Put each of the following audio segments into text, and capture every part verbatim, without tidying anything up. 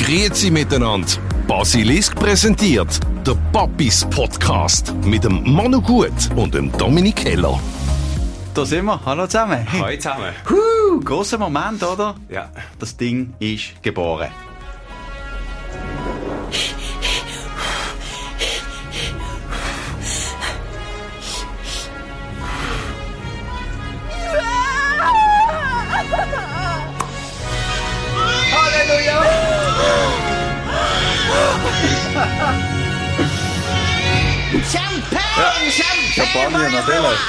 Grüezi miteinander. Basilisk präsentiert der Papis Podcast mit dem Manu Gut und dem Dominik Keller. Da sind wir. Hallo zusammen. Hey. Hallo zusammen. Huh, grosser Moment, oder? Ja. Das Ding ist geboren. Halleluja! Champagne! Ja. Champagne! Champagner, natürlich.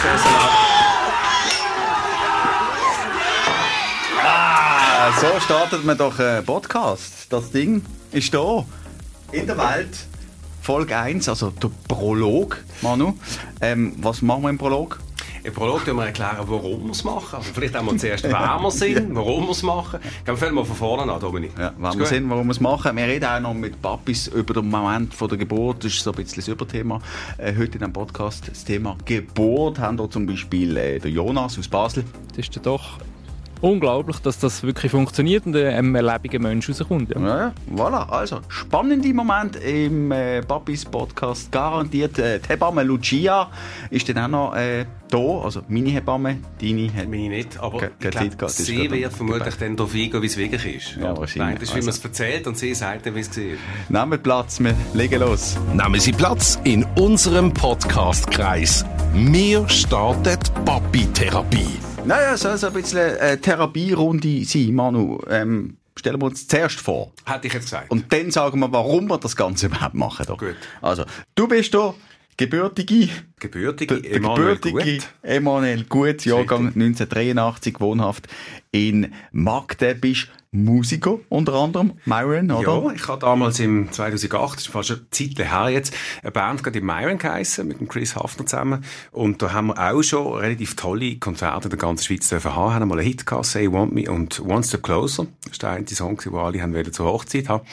Ah, so startet man doch einen Podcast. Das Ding ist da. In der Welt. Folge eins, also der Prolog, Manu. Ähm, was machen wir im Prolog? Im Prolog erklären wir erklären, warum wir es machen. Also vielleicht einmal zuerst, wer wir sind, warum wir es machen. Dann fangen wir von vorne an, Dominik. Ja, wer wir sind, warum wir es machen. Wir reden auch noch mit Papis über den Moment von der Geburt. Das ist so ein bisschen das Überthema. Äh, heute in diesem Podcast das Thema Geburt. Haben wir zum Beispiel äh, den Jonas aus Basel. Das ist ja doch unglaublich, dass das wirklich funktioniert und ein lebendiger Mensch rauskommt. Ja. Ja, voilà. Also, spannende Moment im äh, Papis Podcast. Garantiert. Äh, die Hebamme Lucia ist dann auch noch äh, da. Also, meine Hebamme, deine hat... Meine nicht, aber Ke- ich Zeit gehabt, glaube, ist sie gerade wird am vermutlich Gebet. dann darauf eingehen, wie es wirklich ist. Ja, wahrscheinlich. Nein, das ist, wie man es erzählt und sie sagt dann, wie es war. Nehmt Platz, wir legen los. Nehmen Sie Platz in unserem Podcast-Kreis. Wir starten Papi-Therapie. Naja, es soll so ein bisschen eine Therapierunde sein, Manu. Ähm, stellen wir uns zuerst vor. Hätte ich jetzt gesagt. Und dann sagen wir, warum wir das Ganze überhaupt machen. Da. Gut. Also, du bist da gebürtige, Gebürtige, der Emanuel gebürtige Gut. Emanuel Gut, Jahrgang Richtig. neunzehnhundertdreiundachtzig, wohnhaft in Magdeburg, bist Musiker, unter anderem, Myron, oder? Ja, ich habe damals im zweitausendacht, das ist fast eine Zeit her jetzt, eine Band gerade in Myron geheissen, mit dem Chris Hafner zusammen. Und da haben wir auch schon relativ tolle Konzerte in der ganzen Schweiz dürfen haben. Haben mal einen Hit gehabt, Say You Want Me und One Step Closer. Das ist der einzige Song, den alle haben wollen zur Hochzeit haben.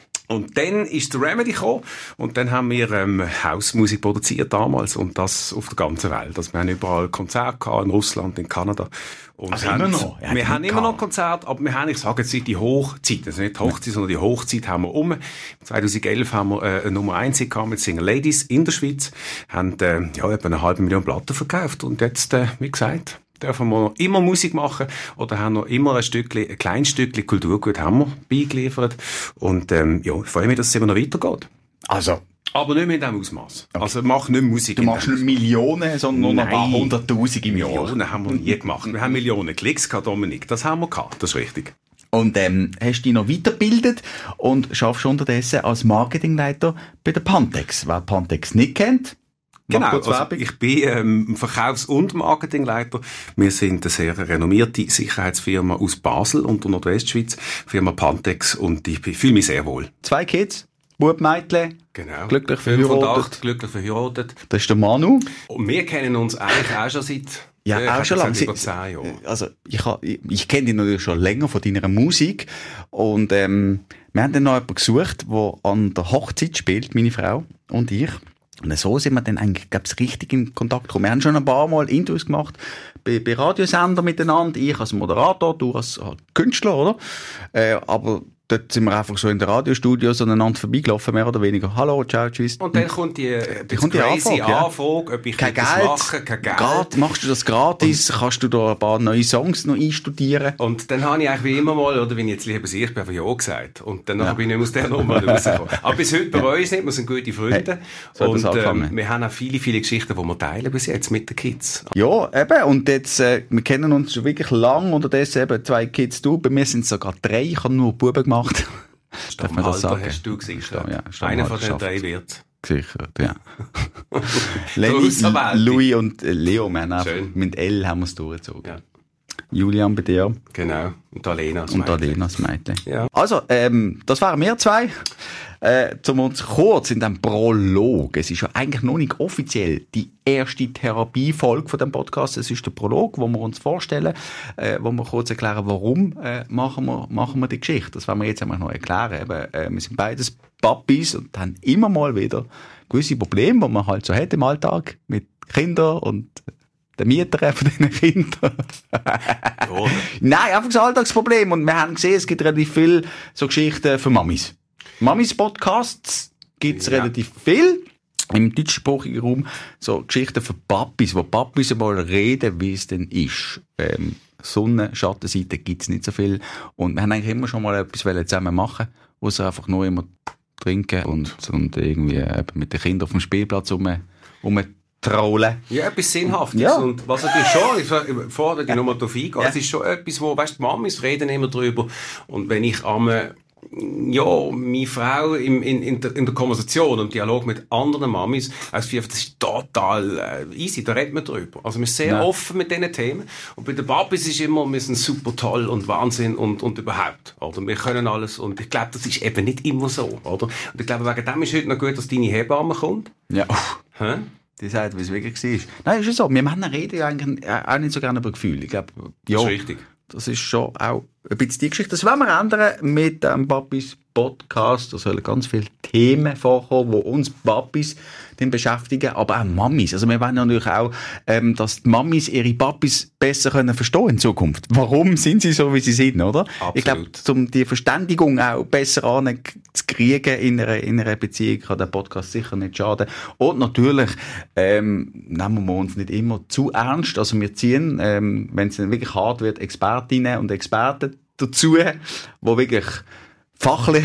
Und dann ist der Remedy gekommen und dann haben wir ähm, Hausmusik produziert damals und das auf der ganzen Welt. Also wir haben überall Konzerte gehabt, in Russland, in Kanada. Und Also haben, immer noch? Ja, wir haben nicht immer noch gehabt. Konzerte, aber wir haben, ich sage jetzt, die Hochzeit, also nicht die Hochzeit, sondern die Hochzeit haben wir um. zweitausendelf haben wir äh, eine Nummer eins gehabt mit Single Ladies in der Schweiz, haben äh, ja, etwa eine halbe Million Platten verkauft und jetzt, äh, wie gesagt, dürfen wir immer Musik machen oder haben noch immer ein Stückchen, ein kleines Stückchen Kulturgut haben wir beigeliefert und ähm, ja, ich freue mich, dass es immer noch weitergeht. Also, Aber nicht mehr in diesem Ausmaß. Also mach nicht Musik du in machst dem nicht Millionen, sondern nur noch ein paar Nein. hunderttausend im Jahr. Millionen haben wir nie gemacht. Wir haben Millionen Klicks gehabt, Dominik. Das haben wir gehabt, das ist richtig. Und ähm, hast dich noch weitergebildet und schaffst unterdessen als Marketingleiter bei der Pantex. Wer Pantex nicht kennt, mach Genau, kurz also Werbung. ich bin ähm, Verkaufs- und Marketingleiter. Wir sind eine sehr renommierte Sicherheitsfirma aus Basel und der Nordwestschweiz, Firma Pantex, und ich fühle mich sehr wohl. Zwei Kids, Bub, Mädchen, Genau. glücklich Fünf und verheiratet. acht, glücklich verheiratet. Das ist der Manu. Und wir kennen uns eigentlich auch schon seit Ja, äh, auch ich schon hätte lange. gesagt, über zehn Jahren. Also ich, ha- ich, ich kenne dich natürlich schon länger von deiner Musik und ähm, wir haben dann noch jemanden gesucht, der an der Hochzeit spielt, meine Frau und ich. Und so sind wir dann eigentlich, glaube ich, richtig in Kontakt gekommen. Wir haben schon ein paar Mal Interviews gemacht bei, bei Radiosender miteinander, ich als Moderator, du als halt Künstler, oder? Äh, aber dort sind wir einfach so in den Radiostudios aneinander vorbeigelaufen, mehr oder weniger. Hallo, ciao, tschüss. Und dann kommt die, äh, Die kommt die crazy Anfrage, ja. Anfrage, ob ich Kein das Geld. machen, kein Geld. Grad, machst du das gratis? Kannst du da ein paar neue Songs noch einstudieren? Und dann habe ich eigentlich wie immer mal, oder wenn ich jetzt lieber sehe, ich bin einfach Ja gesagt. Und dann ja. bin ich nicht mehr aus der Nummer rausgekommen. Aber bis heute bereue ich es nicht, wir sind gute Freunde. Hey, so hat das und angefangen. ähm, wir haben auch viele, viele Geschichten, die wir teilen bis jetzt mit den Kids. Ja, eben. Und jetzt, äh, wir kennen uns schon wirklich lang. Unterdessen eben zwei Kids, du. Bei mir sind es sogar drei. Ich habe nur Buben gemacht. Darf man das sagen? Hast du gesichert. Ja, Einer von den drei wird. Gesichert, ja. So Lenny, aus der Welt. Louis und äh, Leo, wir haben einfach, Schön. mit L haben wir es durchgezogen. Ja. Julian bei dir Genau. Und Alena. das und Mädchen. Adena, das Mädchen. Ja. Also, ähm, das waren wir zwei. Äh, zum uns kurz in dem Prolog. Es ist ja eigentlich noch nicht offiziell die erste Therapiefolge von dem Podcast. Es ist der Prolog, wo wir uns vorstellen, äh, wo wir kurz erklären, warum äh, machen wir machen wir die Geschichte. Das wollen wir jetzt einmal noch erklären. Eben, äh, wir sind beides Papis und haben immer mal wieder gewisse Probleme, die man halt so hat im Alltag mit Kindern und den Mieter von diesen Kindern. Nein, einfach das Alltagsproblem. Und wir haben gesehen, es gibt relativ viele so Geschichten für Mamis. Mamis-Podcasts gibt es ja. relativ viel. Im deutschsprachigen Raum so Geschichten für Papis, wo Papis einmal reden, wie es denn ist. Ähm, Sonne, Schattenseite gibt's nicht so viel. Und wir haben eigentlich immer schon mal etwas zusammen machen, wo sie einfach nur immer trinken und, und irgendwie mit den Kindern auf dem Spielplatz rum, rumtrollen. Ja, etwas Sinnhaftes. Ja. Und was natürlich schon, ich fordere ja. nochmal darauf eingehen, ja. es ist schon etwas, wo, weißt du, Mamis reden immer drüber. Und wenn ich am ja, meine Frau in, in, in, der, in der Konversation und Dialog mit anderen Mamis, also das ist total äh, easy, da redet man drüber. Also wir sind sehr ja. offen mit diesen Themen. Und bei den Papis ist immer, wir sind super toll und Wahnsinn und, und überhaupt. Oder? Wir können alles. Und ich glaube, das ist eben nicht immer so. Oder? Und ich glaube, wegen dem ist heute noch gut, dass deine Hebamme kommt. Ja. Hä? Die sagt, wie es wirklich war. Nein, ist ja so. Wir Männer reden ja eigentlich auch nicht so gerne über Gefühle. Ich glaube, ja. Das ist richtig. Das ist schon auch ein bisschen die Geschichte. Das wollen wir ändern mit dem Papis Podcast. Da sollen ganz viele Themen vorkommen, die uns Papis beschäftigen, aber auch Mamis. Also wir wollen natürlich auch, ähm, dass die Mamis ihre Papis besser können verstehen in Zukunft. Warum sind sie so, wie sie sind, oder? Absolut. Ich glaube, um die Verständigung auch besser anzukriegen in einer, in einer Beziehung, kann der Podcast sicher nicht schaden. Und natürlich ähm, nehmen wir uns nicht immer zu ernst. Also wir ziehen, ähm, wenn es dann wirklich hart wird, Expertinnen und Experten dazu, die wirklich fachlich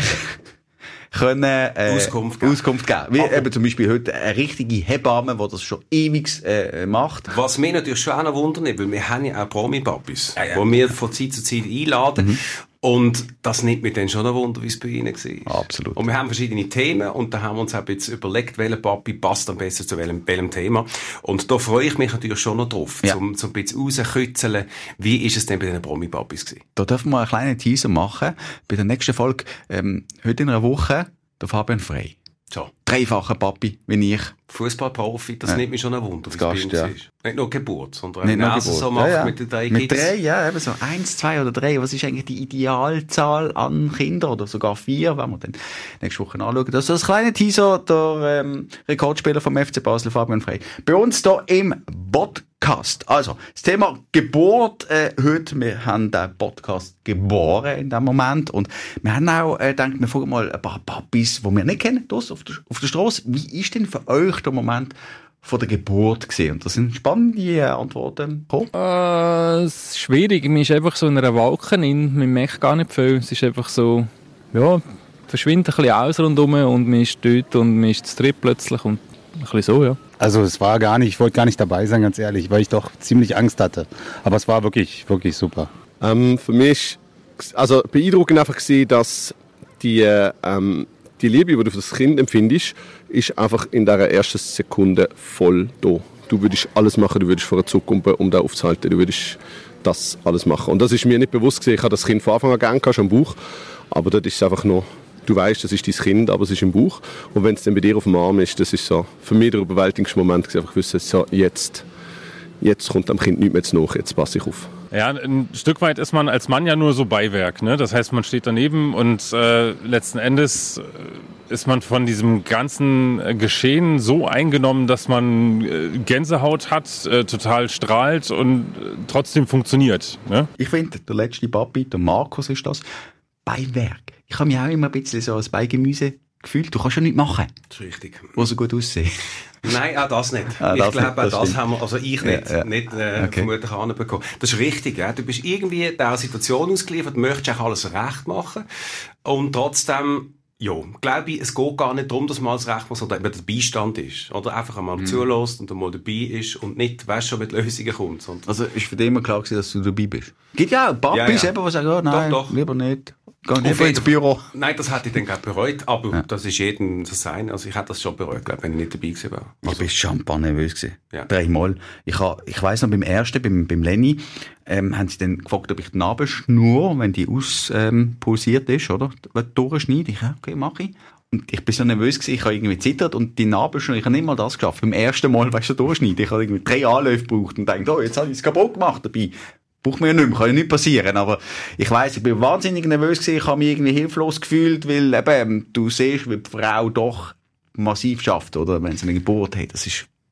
können äh, Auskunft geben. Auskunft geben. Wie eben zum Beispiel heute eine richtige Hebamme, die das schon ewig äh, macht. Was mich natürlich schon auch noch wundert, weil wir haben ja auch Promi-Papis, ja, ja. die wir von Zeit zu Zeit einladen. Mhm. Und das nimmt mich dann schon ein Wunder, wie es bei ihnen war. Absolut. Und wir haben verschiedene Themen und da haben wir uns auch jetzt überlegt, welcher Papi passt am besten zu welchem, welchem Thema. Und da freue ich mich natürlich schon noch drauf, ja. zum, zum ein bisschen rauskützeln, wie ist es denn bei den Promi-Papis gewesen. Da dürfen wir einen kleinen Teaser machen. Bei der nächsten Folge, ähm, heute in einer Woche, der Fabian Frey. So. Dreifacher Papi, wie ich. Fußballprofi, das ja. nimmt mich schon ein Wunder, wie es Gast, bei ja. uns ist. Nicht nur Geburt, sondern nicht wenn man es so macht ja, ja. mit den drei Mit Kids. drei, ja, eben so eins, zwei oder drei. Was ist eigentlich die Idealzahl an Kindern? Oder sogar vier, wenn wir dann nächste Woche anschauen. Das ist das kleine Teaser, der ähm, Rekordspieler vom F C Basel, Fabian Frey. Bei uns hier im Podcast. Also, das Thema Geburt, äh, heute, wir haben den Podcast geboren in dem Moment und wir haben auch äh, gedacht, wir fragen mal ein paar Papis, die wir nicht kennen, das auf der, auf der Straße. Wie ist denn für euch der Moment von der Geburt gewesen? Und das sind spannende Antworten gekommen. Äh, es ist schwierig, man ist einfach so in einer Wolke drin, man merkt gar nicht viel, es ist einfach so, ja, verschwindet ein bisschen aus rundherum und man ist dort und man ist zu dritt plötzlich und ein bisschen so, ja. Also es war gar nicht, ich wollte gar nicht dabei sein, ganz ehrlich, weil ich doch ziemlich Angst hatte. Aber es war wirklich, wirklich super. Ähm, für mich, also beeindruckend einfach gesehen, dass die, ähm, die Liebe, die du für das Kind empfindest, ist einfach in der ersten Sekunde voll da. Du würdest alles machen, du würdest vorher zurückkommen, um da aufzuhalten, du würdest das alles machen. Und das ist mir nicht bewusst gewesen. Ich habe das Kind von Anfang an gerne gehabt, schon im Bauch, aber das ist einfach nur, du weißt, das ist dein Kind, aber es ist im Bauch. Und wenn es dann bei dir auf dem Arm ist, das ist so für mich der überwältigste Moment gewesen, einfach wissen, so jetzt, jetzt kommt dem Kind nichts mehr zu nach, jetzt passe ich auf. Ja, ein Stück weit ist man als Mann ja nur so Beiwerk, ne? Das heißt, man steht daneben und äh, letzten Endes ist man von diesem ganzen Geschehen so eingenommen, dass man äh, Gänsehaut hat, äh, total strahlt und äh, trotzdem funktioniert, ne? Ich finde, der letzte Papi, der Markus ist das, Beiwerk. Ich habe mich auch immer ein bisschen so als Beigemüse gefühlt. Du kannst ja nichts machen. Das ist richtig. Wo so gut aussehen. Nein, auch das nicht. Ah, ich das glaube, nicht, auch das das stimmt. haben wir, also ich nicht, ja, ja. nicht äh, Okay. vermutlich anbekommen. Das ist richtig, ja. Du bist irgendwie dieser Situation ausgeliefert, möchtest auch alles recht machen und trotzdem, ja, glaube ich, es geht gar nicht darum, dass man alles recht macht, sondern eben der Beistand ist. Oder einfach einmal Mhm. zulässt und einmal dabei ist und nicht, weißt schon, mit Lösungen kommt. Sondern Also ist für dich immer klar gewesen, dass du dabei bist? Gibt ja auch Papis, Ja, ja. eben, die sagen, oh, nein, Doch, doch. lieber nicht. Geh Auf lieber ins jeden Büro. Nein, das hätte ich dann gerade bereut, aber Ja. das ist jedem das sein. Also ich hätte das schon bereut, glaube, wenn ich nicht dabei gewesen wäre. Ich Also, bin schon nervös gewesen. Ja. Dreimal. Ich, ha, ich weiss noch, beim ersten, beim, beim Lenny, ähm, haben sie dann gefragt, ob ich die Nabelschnur, wenn die auspulsiert ähm, pulsiert ist, oder, durchschneide. Ich, ja, okay, mach ich. Und ich bin so nervös gewesen, ich habe irgendwie zittert und die Nabelschnur, ich habe nicht mal das geschafft. Beim ersten Mal, weißt du, durchschneiden. Ich habe irgendwie drei Anläufe gebraucht und dachte, oh, jetzt habe ich es kaputt gemacht dabei. Braucht mir ja nicht mehr, kann ja nicht passieren. Aber ich weiss, ich bin wahnsinnig nervös gewesen, ich habe mich irgendwie hilflos gefühlt, weil eben, du siehst, wie die Frau doch massiv schafft, oder? Wenn sie eine Geburt hat. Das ist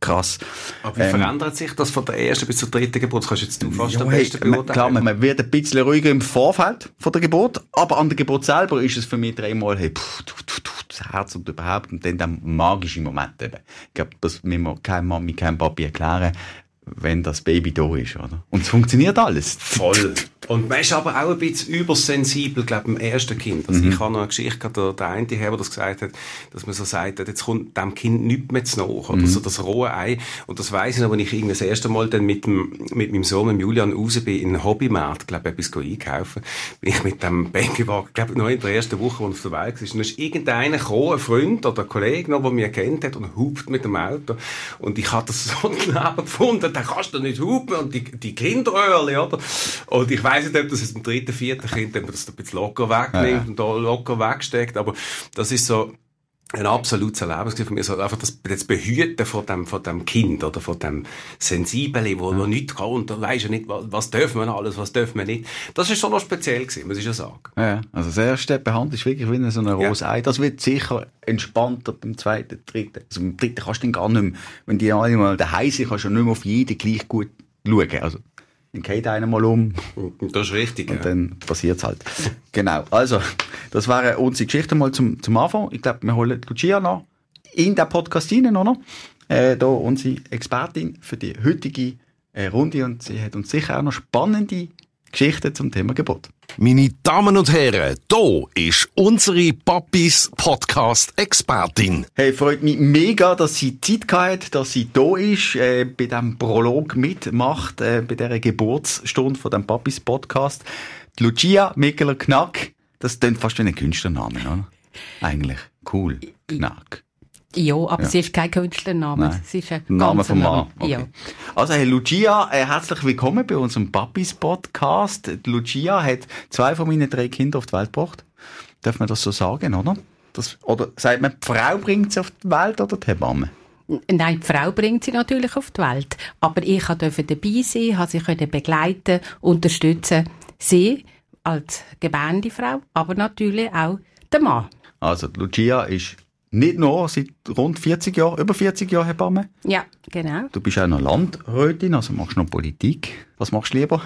krass. Aber wie ähm, verändert sich das von der ersten bis zur dritten Geburt? Das kannst jetzt du fast am ja, besten beurteilen. Klar, man wird ein bisschen ruhiger im Vorfeld von der Geburt, aber an der Geburt selber ist es für mich dreimal, hey, pff, tu, tu, tu, das Herz und überhaupt, und dann der magische Moment eben. Ich glaube, das müssen wir kein Mami, kein Papi erklären, wenn das Baby da ist, oder? Und es funktioniert alles. Voll. Und man ist aber auch ein bisschen übersensibel, glaube ich, im ersten Kind. Also mhm. ich habe noch eine Geschichte, der, der eine, der das gesagt hat, dass man so sagt, jetzt kommt dem Kind nichts mehr zu nach, oder mhm. so das rohe Ei. Und das weiss ich noch, wenn ich irgendwie das erste Mal dann mit, dem, mit meinem Sohn, mit Julian, raus bin, in einen Hobbymarkt, glaube ich, etwas einkaufen, bin ich mit dem Babywagen, glaube ich, noch in der ersten Woche, wo er auf der Welt war. Und dann ist irgendeiner gekommen, ein Freund oder ein Kollege noch, der mich kennt hat, und hupt mit dem Auto. Und ich habe das so daneben gefunden, da kannst du nicht hupen, und die, die Kinderöhrchen, oder? Und ich weiss nicht, ob das jetzt im dritten, vierten Kind, ob man das ein bisschen locker wegnimmt, ja, ja. und da locker wegsteckt, aber das ist so ein absolutes Erlebnis für mich, so einfach das, das Behüten von dem, von dem Kind, oder von dem Sensiblen, wo man ja. nichts kann, und da weiss ja nicht, was, was dürfen wir alles, was dürfen wir nicht. Das ist schon noch speziell gewesen, muss ich ja sagen. Ja, also das erste Behand ist wirklich wie so ein rohes Ei. Das wird sicher entspannter beim zweiten, dritten. Also beim dritten kannst du dann gar nicht mehr, wenn die alle mal daheim sind, kannst du nicht mehr auf jeden gleich gut schauen. Also, dann geht einer mal um. Das ist richtig, und ja. dann passiert's halt. Genau. Also, das wäre unsere Geschichte mal zum, zum Anfang. Ich glaube, wir holen Lucia noch in den Podcast hinein, oder? Äh, da unsere Expertin für die heutige äh, Runde, und sie hat uns sicher auch noch spannende Geschichten zum Thema Geburt. Meine Damen und Herren, hier ist unsere Papis Podcast-Expertin. Hey, freut mich mega, dass sie Zeit gehabt hat, dass sie da ist, äh, bei diesem Prolog mitmacht, äh, bei dieser Geburtsstunde von dem Papis Podcast. Die Lucia Mikkeler-Knack, das klingt fast wie ein Künstlername, oder? Eigentlich. Cool. Knack. Ja, aber ja. Sie ist kein Künstlername. Nein. Sie ist ein Name vom Mann. Okay. Ja. Also, hey, Lucia, äh, herzlich willkommen bei unserem Papis Podcast. Die Lucia hat zwei von meinen drei Kindern auf die Welt gebracht. Darf man das so sagen, oder? Das, oder sagt man, die Frau bringt sie auf die Welt oder die Hebamme? Nein, die Frau bringt sie natürlich auf die Welt. Aber ich durfte dabei sein, habe sie können begleiten, unterstützen. Sie als gebärende Frau, aber natürlich auch der Mann. Also, die Lucia ist nicht nur seit rund vierzig Jahren, über vierzig Jahren Hebamme. Ja, genau. Du bist auch noch Landrätin, also machst noch Politik. Was machst du lieber?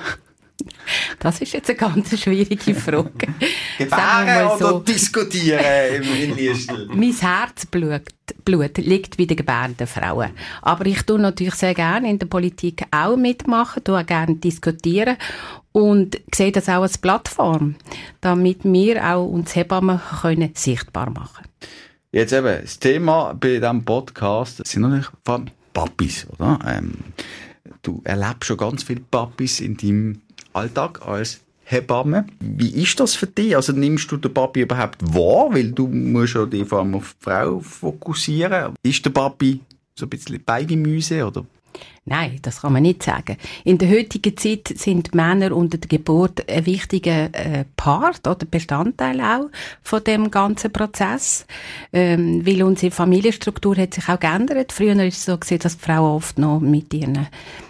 Das ist jetzt eine ganz schwierige Frage. Gebären so, oder diskutieren im Liestel? Mein Herzblut Blut liegt bei den gebärenden Frauen. Aber ich tue natürlich sehr gerne in der Politik auch mitmachen, tue auch gerne diskutieren und sehe das auch als Plattform, damit wir auch uns Hebammen können sichtbar machen können. Jetzt eben, das Thema bei diesem Podcast sind natürlich vor allem Papis, oder? Ähm, du erlebst schon ganz viele Papis in deinem Alltag als Hebamme. Wie ist das für dich? Also nimmst du den Papi überhaupt wahr? Weil du musst ja dich vor allem auf die Frau fokussieren. Ist der Papi so ein bisschen Beigemüse, oder? Nein, das kann man nicht sagen. In der heutigen Zeit sind Männer unter der Geburt ein wichtiger äh, Part oder Bestandteil auch von dem ganzen Prozess, ähm, weil unsere Familienstruktur hat sich auch geändert. Früher war es so gewesen, dass die Frauen oft noch mit ihren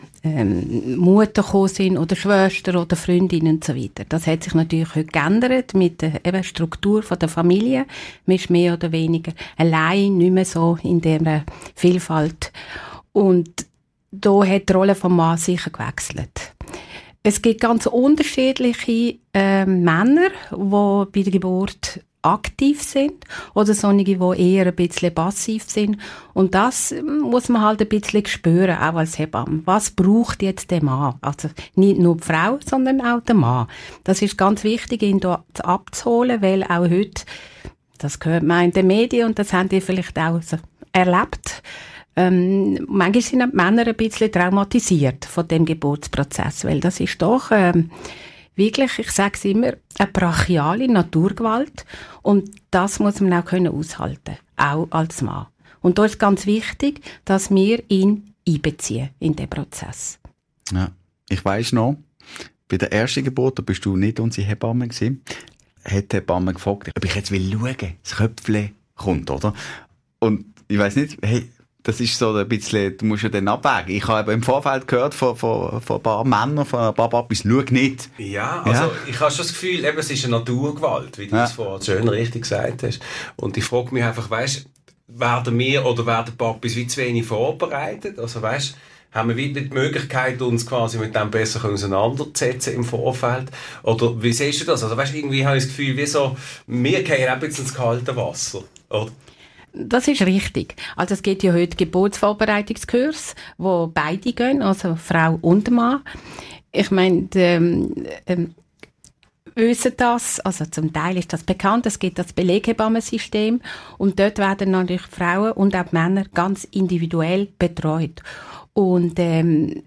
ähm, Mutter gekommen sind oder Schwester oder Freundinnen und so weiter. Das hat sich natürlich heute geändert mit der eben Struktur von der Familie. Man ist mehr oder weniger allein, nicht mehr so in der Vielfalt. Und da hat die Rolle vom Mann sicher gewechselt. Es gibt ganz unterschiedliche äh, Männer, die bei der Geburt aktiv sind oder solche, die eher ein bisschen passiv sind. Und das muss man halt ein bisschen spüren, auch als Hebamme. Was braucht jetzt der Mann? Also nicht nur die Frau, sondern auch der Mann. Das ist ganz wichtig, ihn da abzuholen, weil auch heute, das gehört man in den Medien und das haben die vielleicht auch so erlebt, Ähm, manchmal sind die Männer ein bisschen traumatisiert von dem Geburtsprozess, weil das ist doch ähm, wirklich, ich sage es immer, eine brachiale Naturgewalt und das muss man auch können aushalten, auch als Mann. Und da ist ganz wichtig, dass wir ihn einbeziehen in den Prozess. Ja, ich weiss noch, bei der ersten Geburt, da bist du nicht unsere Hebamme gewesen, hat die Hebamme gefragt, ob ich jetzt will schauen, das Köpfchen kommt, oder? Und ich weiss nicht, hey, das ist so ein bisschen, du musst ja dann abwägen. Ich habe im Vorfeld gehört von, von, von ein paar Männern, von ein paar Papis, schau nicht. Ja, also ja. Ich habe schon das Gefühl, eben, es ist eine Naturgewalt, wie du es ja. vorhin schön richtig gesagt hast. Und ich frage mich einfach, weißt, werden wir oder werden Papis wie zu wenig vorbereitet? Also weißt, haben wir wieder die Möglichkeit, uns quasi mit dem besser auseinanderzusetzen im Vorfeld? Oder wie siehst du das? Also weißt, irgendwie habe ich das Gefühl, wie so, wir gehen auch jetzt ins kalte Wasser, oder? Das ist richtig. Also es gibt ja heute Geburtsvorbereitungskurs, wo beide gehen, also Frau und Mann. Ich meine, ähm, ähm, wissen das, also zum Teil ist das bekannt, es gibt das Beleghebammensystem und dort werden natürlich Frauen und auch Männer ganz individuell betreut. Und ähm,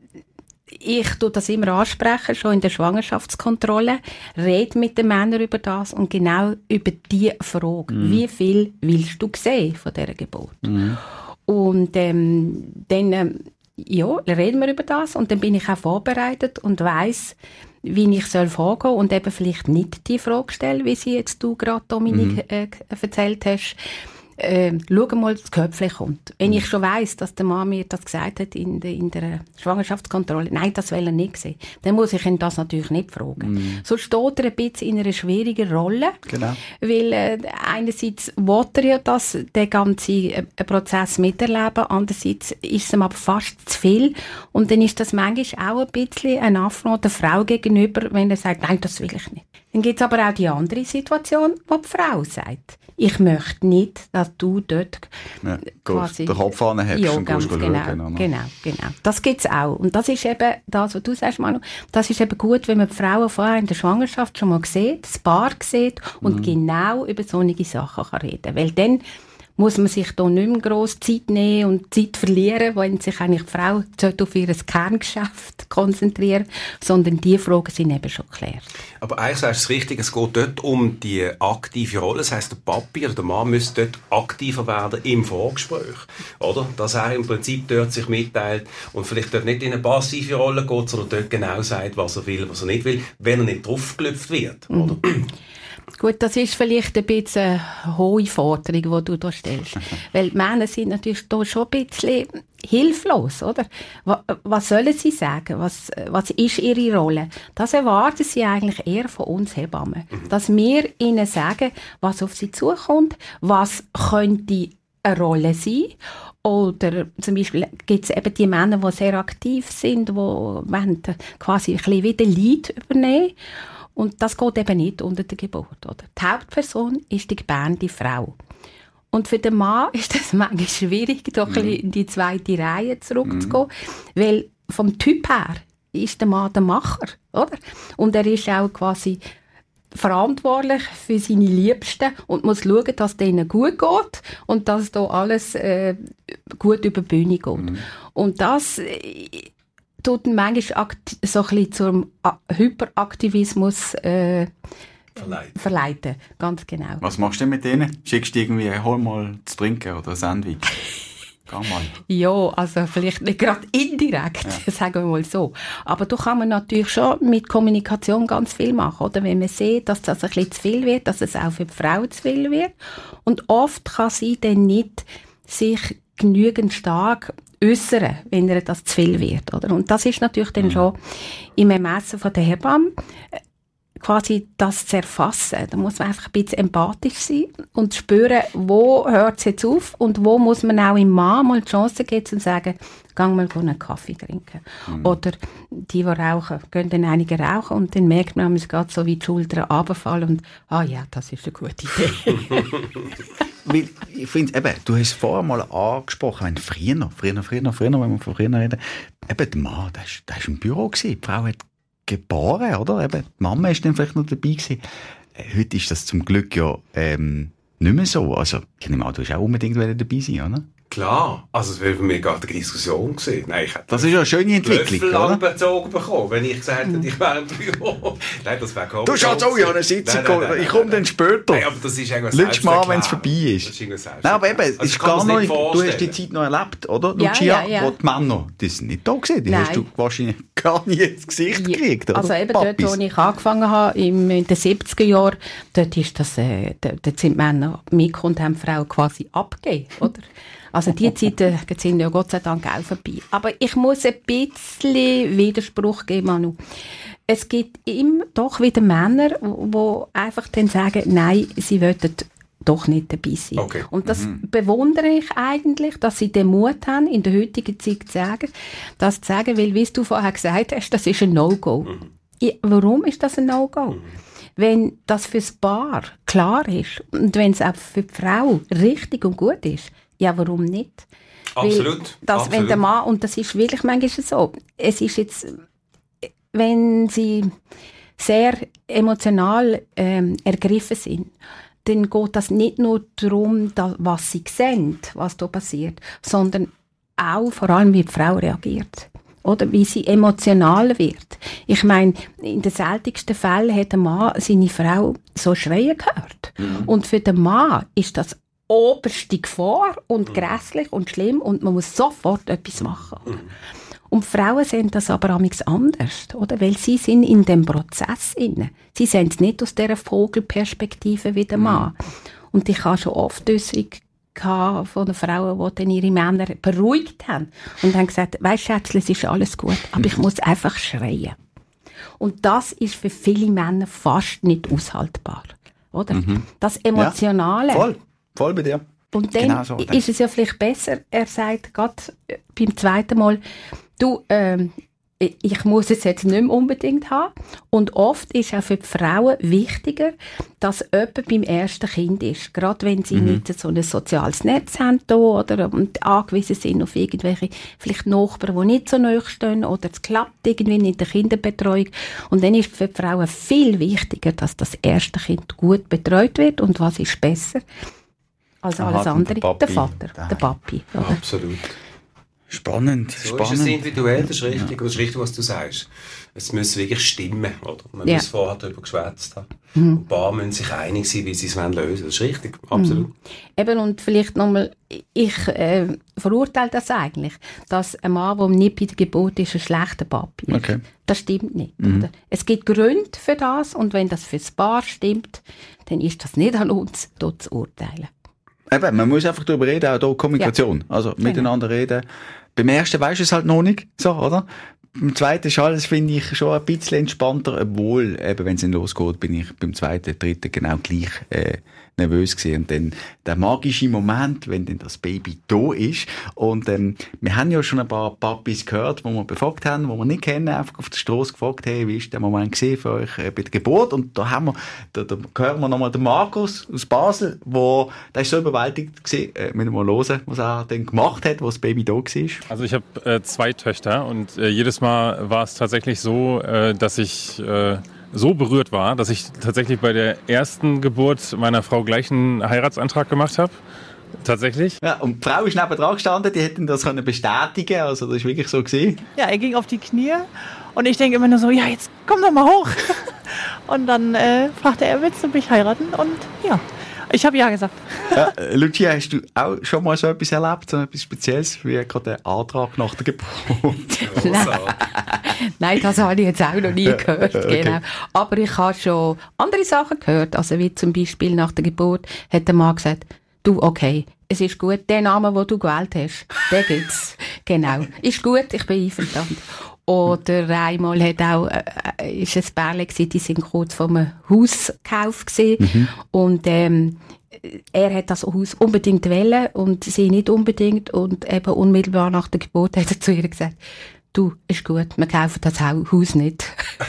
ich tue das immer ansprechen, schon in der Schwangerschaftskontrolle, rede mit den Männern über das und genau über die Frage, mhm. wie viel willst du sehen von dieser Geburt? Mhm. Und ähm, dann ähm, ja, reden wir über das und dann bin ich auch vorbereitet und weiss, wie ich soll vorgehen und eben vielleicht nicht die Frage stellen, wie sie jetzt du gerade, Dominik, mhm. äh, erzählt hast. Äh, schau mal, das Köpfchen kommt. Wenn ich schon weiss, dass der Mann mir das gesagt hat in der, in der Schwangerschaftskontrolle, nein, das will er nicht sehen, dann muss ich ihn das natürlich nicht fragen. Mm. So steht er ein bisschen in einer schwierigen Rolle, genau. Weil äh, einerseits will er ja das, den ganzen äh, Prozess miterleben, andererseits ist es ihm aber fast zu viel und dann ist das manchmal auch ein bisschen ein Affront der Frau gegenüber, wenn er sagt, nein, das will ich nicht. Dann gibt es aber auch die andere Situation, wo die Frau sagt, ich möchte nicht, dass du dort ja, quasi... den Kopf anhebst ja, und ganz gehst genau, schauen. Genau, genau. Das gibt es auch. Und das ist eben das, was du sagst, Manu, das ist eben gut, wenn man die Frauen vorher in der Schwangerschaft schon mal sieht, das Paar sieht und mhm. genau über solche Sachen kann reden. Weil dann muss man sich da nicht mehr gross Zeit nehmen und Zeit verlieren, wenn sich eigentlich die Frau auf ihr Kerngeschäft konzentrieren, sondern die Fragen sind eben schon geklärt. Aber eigentlich sagst du es richtig, es geht dort um die aktive Rolle. Das heisst, der Papi oder der Mann müsste dort aktiver werden im Vorgespräch. Oder? Dass er im Prinzip dort sich mitteilt und vielleicht dort nicht in eine passive Rolle geht, sondern dort genau sagt, was er will, was er nicht will, wenn er nicht draufgelüpft wird. Mhm. Oder? Gut, das ist vielleicht ein bisschen eine hohe Forderung, die du da stellst. Weil die Männer sind natürlich da schon ein bisschen hilflos, oder? Was sollen sie sagen? Was, was ist ihre Rolle? Das erwarten sie eigentlich eher von uns Hebammen. Mhm. Dass wir ihnen sagen, was auf sie zukommt, was könnte eine Rolle sein. Oder zum Beispiel gibt es eben die Männer, die sehr aktiv sind, die quasi ein bisschen wieder Leid übernehmen. Und das geht eben nicht unter der Geburt. Oder? Die Hauptperson ist die gebärende Frau. Und für den Mann ist es manchmal schwierig, doch mm. ein bisschen in die zweite Reihe zurückzugehen. Mm. Weil vom Typ her ist der Mann der Macher. Oder? Und er ist auch quasi verantwortlich für seine Liebsten und muss schauen, dass es denen gut geht und dass da alles äh, gut über die Bühne geht. Mm. Und das... Äh, tut manchmal so ein bisschen zum Hyperaktivismus äh, verleiten. verleiten. Ganz genau. Was machst du denn mit denen? Schickst du irgendwie, hol mal zu trinken oder ein Sandwich? Geh mal. Ja, also vielleicht nicht gerade indirekt, ja. Sagen wir mal so. Aber da kann man natürlich schon mit Kommunikation ganz viel machen. Oder? Wenn man sieht, dass das ein bisschen zu viel wird, dass es auch für die Frau zu viel wird. Und oft kann sie dann nicht sich genügend stark äußern, wenn ihr das zu viel wird, oder? Und das ist natürlich dann schon im Ermessen von der Hebamme quasi das zu erfassen. Da muss man einfach ein bisschen empathisch sein und spüren, wo hört es jetzt auf und wo muss man auch im Mann mal die Chance geben und sagen, geh mal einen Kaffee trinken. Mhm. Oder die, die rauchen, gehen dann einige rauchen und dann merkt man, es geht so wie die Schultern runterfallen und ah ja, das ist eine gute Idee. Weil ich finde, eben, du hast es vorher mal angesprochen, wenn früher, früher, früher, früher, wenn wir von früher reden, eben der Mann, der war im Büro gewesen, die Frau hat geboren, oder? Eben, die Mama ist dann vielleicht noch dabei gewesen. Heute ist das zum Glück ja ähm, nicht mehr so. Also, ich nehme an, du hast auch unbedingt dabei sein, oder? Klar, also es wäre für mich gar keine Diskussion gewesen. Nein, ich hätte das ist ja eine schöne Entwicklung, oder? Bezogen bekommen, wenn ich gesagt hätte, ich wäre im Büro. Nein, das wäre komisch. Du schaust auch ja eine Sitzung, nein, nein, nein, ich komme dann später. Nein, aber das ist irgendwas Letztes Mal, wenn es vorbei ist. Das ist nein, aber eben, also ist gar noch, du hast die Zeit noch erlebt, oder? Ja, Lucia, ja, ja. Wo die Männer, die sind nicht da gewesen. Die nein. hast du wahrscheinlich gar nicht ins Gesicht ja, gekriegt, oder? Also eben Papis. Dort, wo ich angefangen habe, in den siebziger Jahren, dort ist das, äh, dort sind Männer mitgekommen und haben Frauen quasi abgegeben, oder? Also die Zeiten sind ja Gott sei Dank auch vorbei. Aber ich muss ein bisschen Widerspruch geben, Manu. Es gibt immer doch wieder Männer, die einfach dann sagen, nein, sie wollen doch nicht dabei sein. Okay. Und das mhm. bewundere ich eigentlich, dass sie den Mut haben, in der heutigen Zeit zu sagen, das zu sagen, weil, wie du vorher gesagt hast, das ist ein No-Go. Mhm. Ja, warum ist das ein No-Go? Mhm. Wenn das fürs Paar klar ist und wenn es auch für die Frau richtig und gut ist, ja, warum nicht? Absolut. Weil das, Absolut. Wenn der Mann, und das ist wirklich manchmal so, es ist jetzt, wenn sie sehr emotional ähm, ergriffen sind, dann geht das nicht nur darum, da, was sie sehen, was da passiert, sondern auch vor allem, wie die Frau reagiert. Oder wie sie emotional wird. Ich meine, in den seltensten Fällen hat der Mann seine Frau so schreien gehört. Mhm. Und für den Mann ist das oberste Gefahr und grässlich und schlimm und man muss sofort etwas machen. Mhm. Und Frauen sehen das aber amigs anders, oder? Weil sie sind in dem Prozess inne. Sie sehen es nicht aus dieser Vogelperspektive wie der Mann. Mhm. Und ich habe schon oft Äußerungen von den Frauen, die dann ihre Männer beruhigt haben und haben gesagt, weisst Schätzchen, es ist alles gut, aber ich muss einfach schreien. Und das ist für viele Männer fast nicht aushaltbar, oder? Mhm. Das Emotionale. Ja, voll, voll bei dir. Und dann genau so, ist es ja vielleicht besser, er sagt gerade beim zweiten Mal, du, ähm, ich muss es jetzt nicht mehr unbedingt haben. Und oft ist auch für die Frauen wichtiger, dass jemand beim ersten Kind ist. Gerade wenn sie mhm. nicht so ein soziales Netz haben da, oder und angewiesen sind auf irgendwelche vielleicht Nachbarn, die nicht so nahe stehen, oder es klappt irgendwie nicht in der Kinderbetreuung. Und dann ist für die Frauen viel wichtiger, dass das erste Kind gut betreut wird. Und was ist besser als alles Aha, andere? Der, der Vater, der Papi. Oder? Absolut. Spannend, so spannend. Ist es individuell, das ist richtig, ja. Das ist richtig, was du sagst. Es muss wirklich stimmen, oder? Man ja. muss vorher darüber geschwätzt haben. Mhm. Und die Paare müssen sich einig sein, wie sie es lösen wollen. Das ist richtig, absolut. Mhm. Eben, und vielleicht nochmal, ich äh, verurteile das eigentlich, dass ein Mann, der nicht bei der Geburt ist, ein schlechter Papi ist. Okay. Das stimmt nicht. Mhm. Oder? Es gibt Gründe für das, und wenn das für das Paar stimmt, dann ist das nicht an uns, dort zu urteilen. Eben, man muss einfach darüber reden, auch hier Kommunikation. Ja. Also miteinander genau. reden. Beim ersten weisst du es halt noch nicht, so, oder? Beim zweiten ist alles, finde ich, schon ein bisschen entspannter, obwohl, eben, wenn es dann losgeht, bin ich beim zweiten, dritten genau gleich äh, nervös gewesen. Und dann der magische Moment, wenn dann das Baby da ist. Und ähm, wir haben ja schon ein paar Papis gehört, die wir befragt haben, die wir nicht kennen, einfach auf der Straße gefragt, hey, wie ist der Moment gewesen für euch äh, bei der Geburt? Und da haben wir, da, da hören wir nochmal den Markus aus Basel, wo, der ist so überwältigt gewesen, äh, mit dem mal hören, was er dann gemacht hat, wo das Baby da war. Also ich habe äh, zwei Töchter und äh, jedes Mal war es tatsächlich so, äh, dass ich äh, so berührt war, dass ich tatsächlich bei der ersten Geburt meiner Frau gleich einen Heiratsantrag gemacht habe. Tatsächlich. Ja, und die Frau ist neben dran gestanden, die hätten das können bestätigen, also das ist wirklich so gewesen. Ja, er ging auf die Knie und ich denke immer nur so, ja, jetzt komm doch mal hoch. Und dann äh, fragte er, willst du mich heiraten? Und ja, ich habe ja gesagt. Ja, Lucia, hast du auch schon mal so etwas erlebt, so etwas Spezielles, wie gerade der Antrag nach der Geburt? Nein. Nein, das habe ich jetzt auch noch nie gehört. Okay. Genau. Aber ich habe schon andere Sachen gehört, also wie zum Beispiel nach der Geburt hat der Mann gesagt, du, okay, es ist gut, den Namen, den du gewählt hast, den gibt's. Genau. Ist gut, ich bin einverstanden. Oder einmal hat auch, äh, ist ein Pärchen gewesen, die sind kurz vor einem Hauskauf gewesen. Mhm. Und, ähm, er hat das Haus unbedingt wollen und sie nicht unbedingt. Und eben unmittelbar nach der Geburt hat er zu ihr gesagt, du, ist gut, wir kaufen das Haus nicht.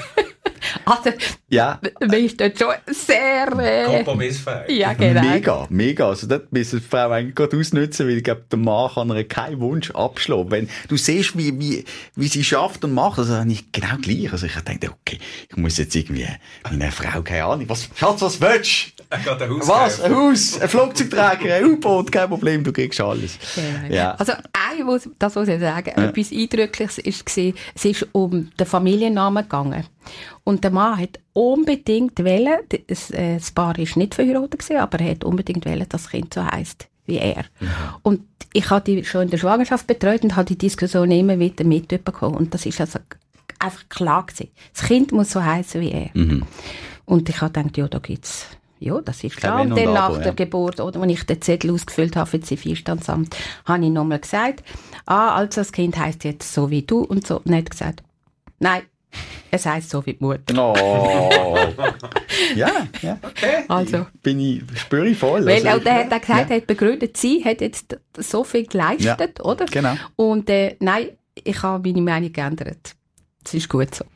Also, ja. man ist dort schon sehr... Äh, kompromissfähig. Ja, genau. Mega, mega. Also dort müssen die Frau eigentlich gerade ausnutzen, weil ich glaube, der Mann kann ihr keinen Wunsch abschlagen. Wenn du siehst, wie, wie, wie sie schafft und macht, also nicht genau gleich. Also ich dachte, okay, ich muss jetzt irgendwie meiner Frau, keine Ahnung, was, Schatz, was willst du? Er geht ein Haus Was? kaufen. Ein Haus, ein Flugzeugträger, ein U-Boot, kein Problem, du kriegst alles. Genau. Ja. Also, ein, was, das muss ich sagen, Ja. etwas Eindrückliches war, es ist um den Familiennamen gegangen. Und der Mann hat unbedingt wollen, das, äh, das Paar war nicht verheiratet gewesen, aber er hat unbedingt wollen, dass das Kind so heisst wie er. Mhm. Und ich habe die schon in der Schwangerschaft betreut und habe die Diskussion immer wieder mitbekommen. Und das ist also einfach klar gewesen. Das Kind muss so heißen wie er. Mhm. Und ich habe gedacht, ja, da gibt's, ja, das ist klar. Und dann nach der ja. Geburt, oder, als ich den Zettel ausgefüllt habe für das Zivilstandsamt, habe ich nochmal gesagt, ah, also das Kind heisst jetzt so wie du und so. Und er hat gesagt, nein, Es heisst so wie die Mutter. Oh. ja, ja. Okay. Also. Bin ich, spüre ich voll. Weil also, auch der hat auch gesagt, ja. hat begründet, sie hat jetzt so viel geleistet, ja, oder? Genau. Und äh, nein, ich habe meine Meinung geändert. Es ist gut so.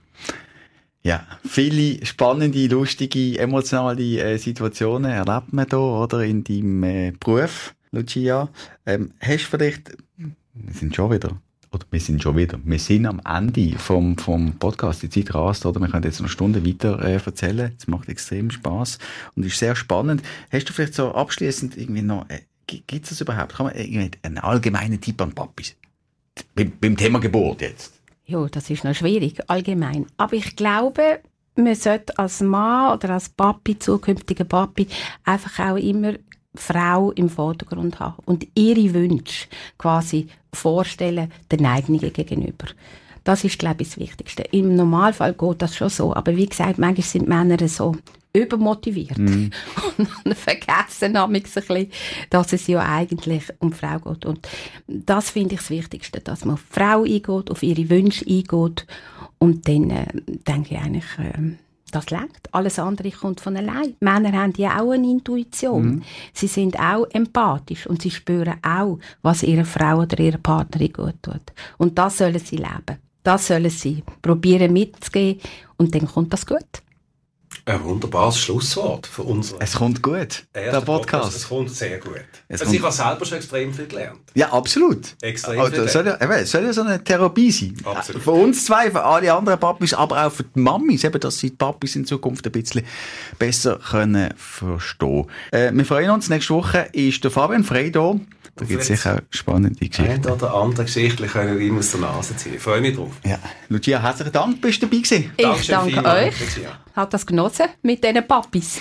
Ja, viele spannende, lustige, emotionale äh, Situationen erlebt man da, oder, in deinem äh, Beruf, Lucia. Ähm, hast du vielleicht, wir sind schon wieder, oder wir sind schon wieder, wir sind am Ende vom, vom Podcast, die Zeit rast, oder? Wir können jetzt noch eine Stunde weiter äh, erzählen. Es macht extrem Spass und ist sehr spannend. Hast du vielleicht so abschließend irgendwie noch, äh, gibt es das überhaupt? Kann man irgendwie einen allgemeinen Tipp an Papis? Beim, beim Thema Geburt jetzt. Ja, das ist noch schwierig, allgemein. Aber ich glaube, man sollte als Mann oder als Papi, zukünftiger Papi, einfach auch immer Frau im Vordergrund haben und ihre Wünsche quasi vorstellen den Neigungen gegenüber. Das ist, glaube ich, das Wichtigste. Im Normalfall geht das schon so, aber wie gesagt, manchmal sind Männer so übermotiviert mm. und vergessen manchmal ein bisschen, dass es ja eigentlich um die Frau geht. Und das finde ich das Wichtigste, dass man auf die Frau eingeht, auf ihre Wünsche eingeht und dann äh, denke ich eigentlich, äh, das reicht. Alles andere kommt von allein. Männer haben ja auch eine Intuition. Mm. Sie sind auch empathisch und sie spüren auch, was ihrer Frau oder ihrer Partnerin gut tut. Und das sollen sie leben. Das sollen sie probieren mitzugehen und dann kommt das gut. Ein wunderbares Schlusswort für uns. Es kommt gut, der Podcast. Podcast. Es kommt sehr gut. Es also ich habe selber schon extrem viel gelernt. Ja, absolut. Extrem also, viel soll, ja, soll ja so eine Therapie sein. Absolut. Für uns zwei, für alle anderen Papis, aber auch für die Mamis, eben, dass sie die Papis in Zukunft ein bisschen besser können verstehen. Äh, wir freuen uns, nächste Woche ist der Fabian Frey da. Da gibt es sicher auch spannende Geschichten. Ein oder andere Geschichten können wir ihm aus der Nase ziehen. Ich freue mich drauf. Ja. Lucia, herzlichen Dank, bist du dabei gewesen. Ich Dankeschön danke euch. Hat das genossen mit diesen Papis.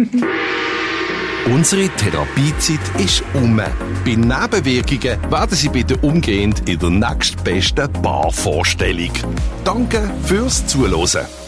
Unsere Therapiezeit ist um. Bei Nebenwirkungen werden Sie bitte umgehend in der nächstbesten Barvorstellung. Danke fürs Zuhören.